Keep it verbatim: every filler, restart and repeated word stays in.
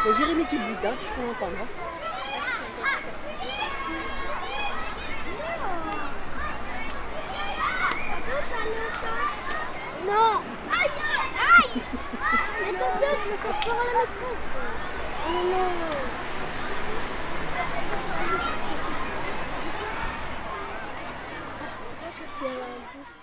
Il y a Jérémy qui boude, hein, tu peux l'entendre. Hein. Non. Aïe, aïe. Attention, je vais faire peur à la maîtresse. Oh non.